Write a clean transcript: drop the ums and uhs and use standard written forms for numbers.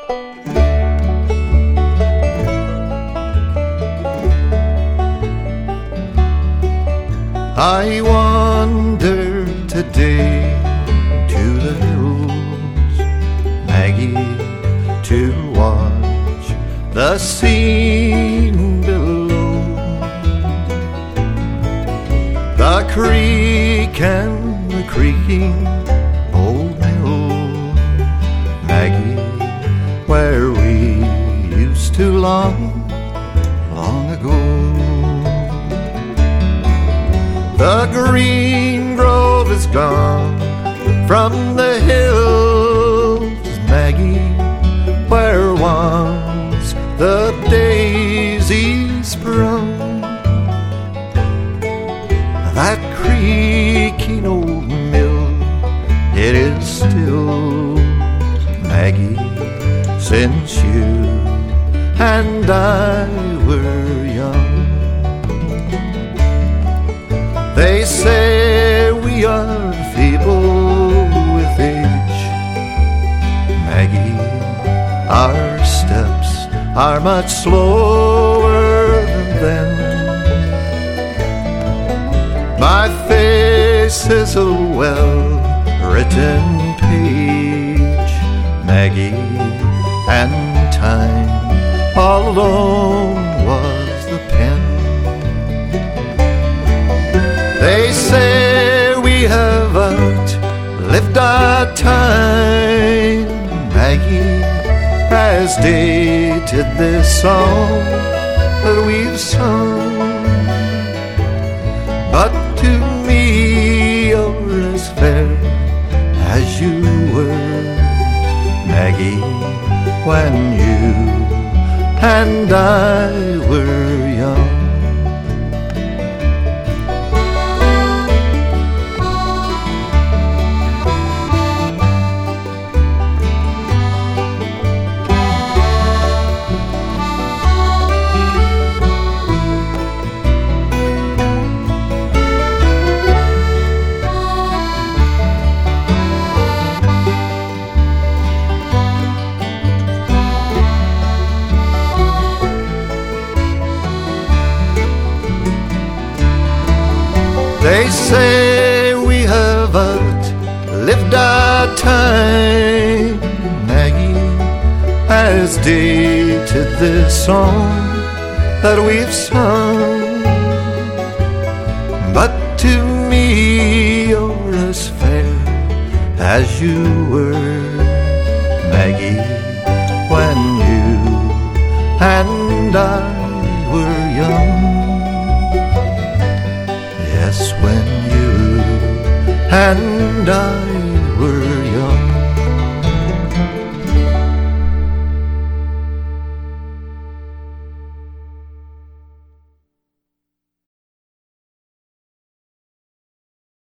I wander today to the hills, Maggie, to watch the scene below. The creek and the creaking old mill, Maggie, where we used to long ago. The green grove is gone from the hills, Maggie, where once the daisies sprung. That creaking old mill, it is still, Maggie, since you and I were young. They say we are feeble with age, Maggie, our steps are much slower than then. My face is a well-written page, Maggie, and time all alone was the pen. They say we have outlived our time, Maggie, as dated this song that we've sung. But to me you're as fair as you were, Maggie, when you and I were young. They say we have outlived our time, Maggie, as dated this song that we've sung. But to me you're as fair as you were, Maggie, when you and I were young. Yes, when you and I were young.